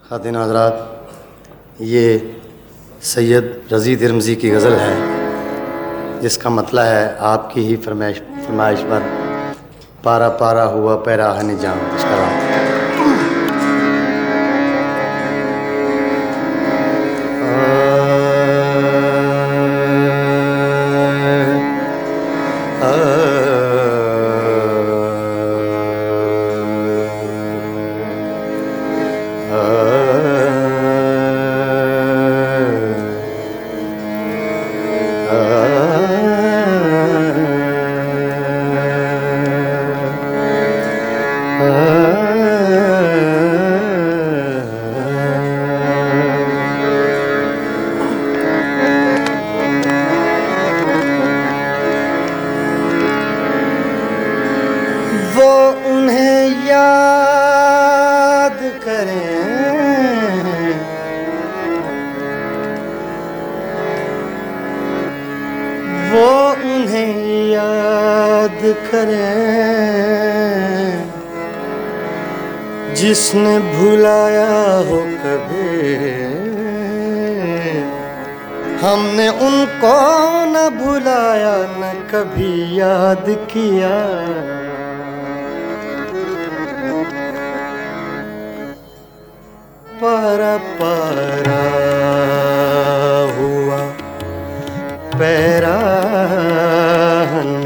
ख़ातिन हज़रात, ये सैयद रज़ी तिरमिज़ी की गज़ल है जिसका मतलब है आपकी ही फरमाइश पर पारा पारा हुआ पैराहन जाम। इसका वो उन्हें याद करें, वो उन्हें याद करें जिसने भुलाया हो कभी। हमने उनको न भुलाया न कभी याद किया। पारा पारा हुआ पैराहन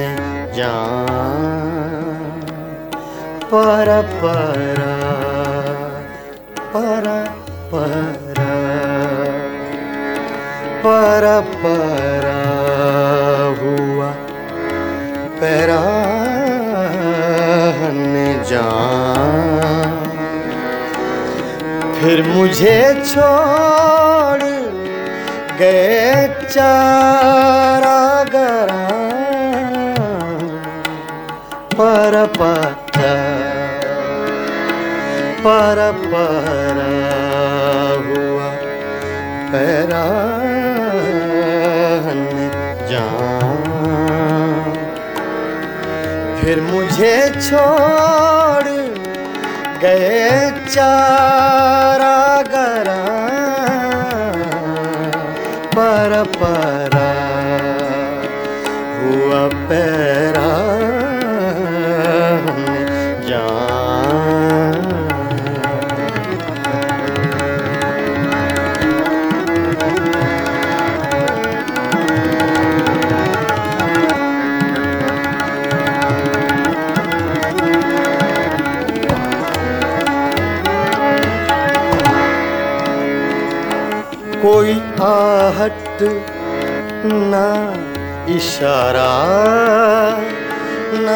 जाम। पारा पारा पारा पारा पारा पारा हुआ पैराहन जाम। फिर मुझे छोड़ गए चारागार। पारा पारा पारा पारा हुआ पैराहन जाम। फिर मुझे छोड़ गए चारागार। पारा पारा हुआ पैराहन जाम। कोई आहट ना इशारा न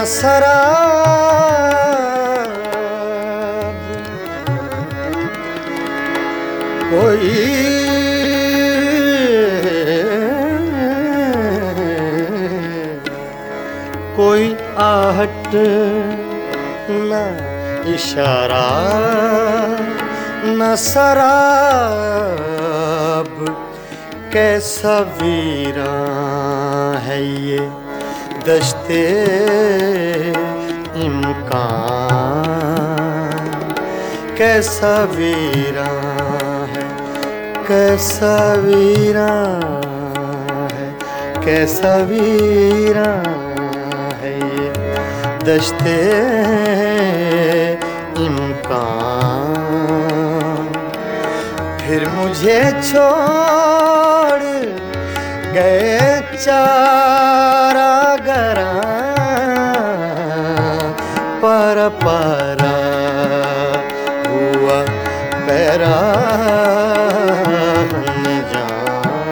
शराब। कोई आहट न इशारा न शराब। कैसा वीरान है ये दश्ते इम्कान। कैसा वीरान है, कैसा वीरान है, कैसा वीरान है ये दश्ते इम्कान। फिर मुझे छोड़ गए चारागार। पारा पारा हुआ पैराहन जाम।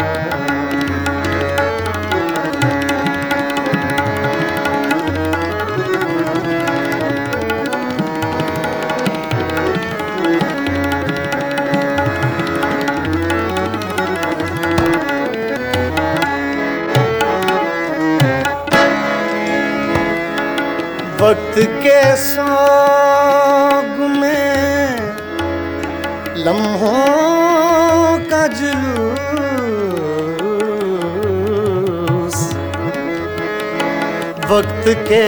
वक्त के सोग में लम्हों का जुलूस। वक्त के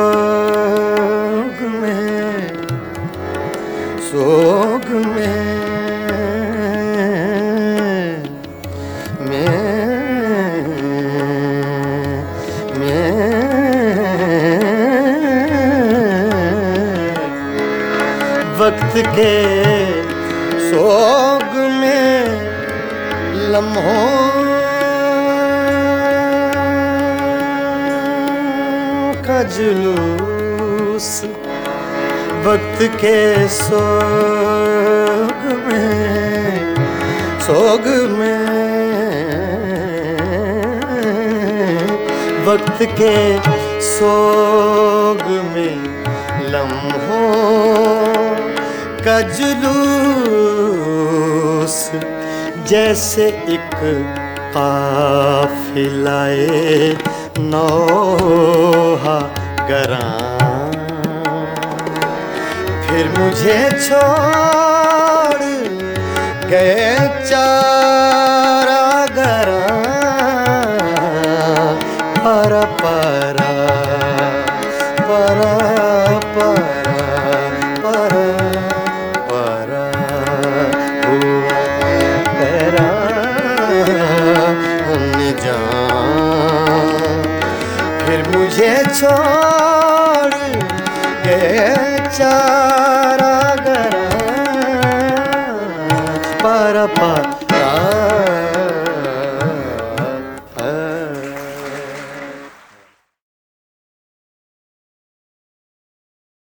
सोग में के सोग में लम्हों का जुलूस, वक्त के सोग में वक्त के सोग में लम्हों का जुलूस, जैसे एक काफिलाए नौहा गरां, फिर मुझे छोड़ गए चारा गरां, परा परा परा परा परा परा हुआ तेरा अनजान, फिर मुझे छोड़ गए चारा गरां, परा परा